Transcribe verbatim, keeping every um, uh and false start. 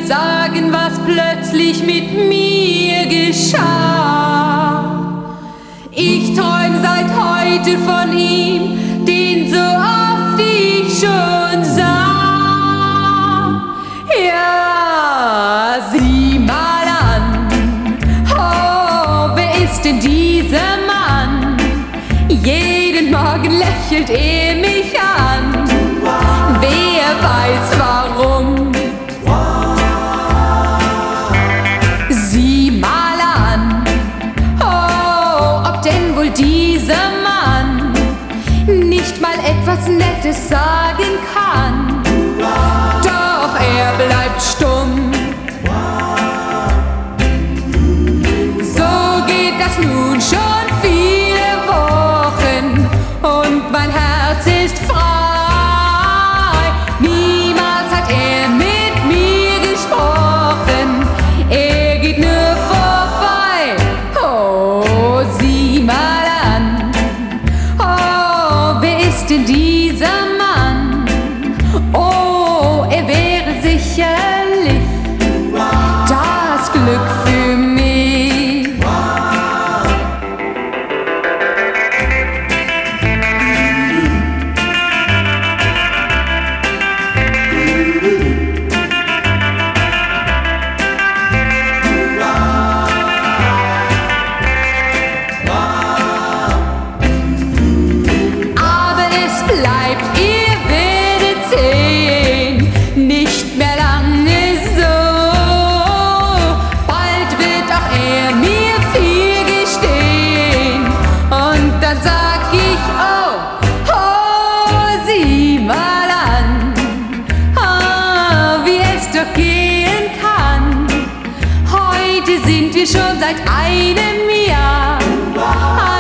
sagen, was plötzlich mit mir geschah. Ich träum seit heute von ihm, den so oft ich schon sah. Ja, sieh mal an, oh, wer ist denn dieser Mann? Jeden Morgen lächelt er mich an. Wer weiß warum? Sieh mal an, oh, ob denn wohl dieser Mann nicht mal etwas Nettes sagen kann. Doch er bleibt stumm. So geht das nun schon viele Wochen und mein Herz ist frei. Niemals hat er mit mir gesprochen, er geht nur vorbei. Oh, sieh mal an, oh, wer ist denn dieser Mann? Oh, er wäre sicherlich das Glück für mich. Aber es bleibt, ihr werdet sehen, nicht mehr lange so. Bald wird auch er mir viel gestehen. Und dann sag ich, oh, oh, sieh mal an, ah, wie es doch gehen kann. Heute sind wir schon seit einem Jahr